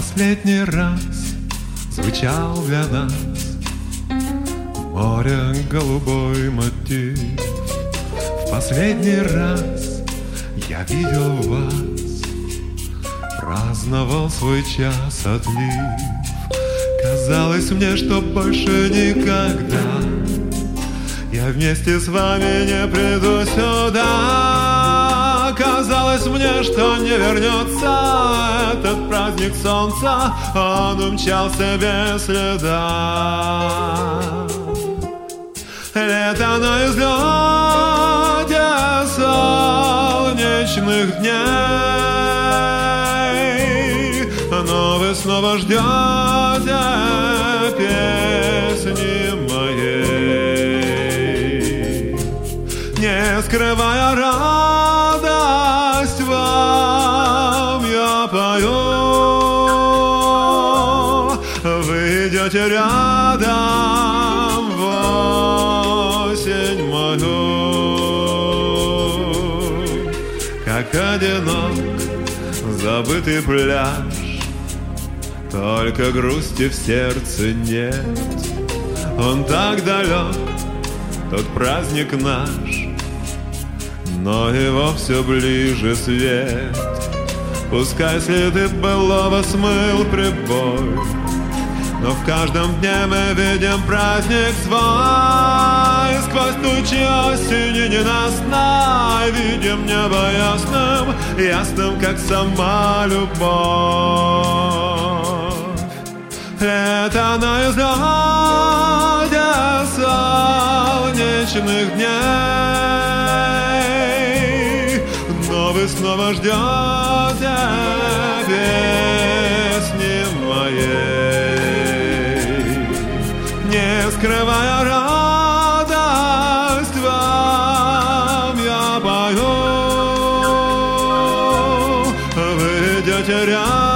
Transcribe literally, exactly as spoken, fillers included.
последний раз звучал для нас море голубой мотив. В последний раз я видел вас, праздновал свой час отлив. Казалось мне, что больше никогда я вместе с вами не приду сюда. Казалось мне, что не вернется этот праздник солнца, он умчался без следа. Лето на излете солнечных дней, но вы снова ждете песни моей. Не скрывая радость, вам я пою. Вы идете рядом в осень мою, как одинок забытый пляж. Только грусти в сердце нет, он так далек, тот праздник наш, но его все ближе свет. Пускай следы былого смыл прибой, но в каждом дне мы видим праздник свой. Сквозь тучи осени ненастной видим небо ясным, ясным, как сама любовь. Лето на излете солнечных дней, но вы снова ждете песни моей. Не скрывая радость, вам я пою. Вы идете рядом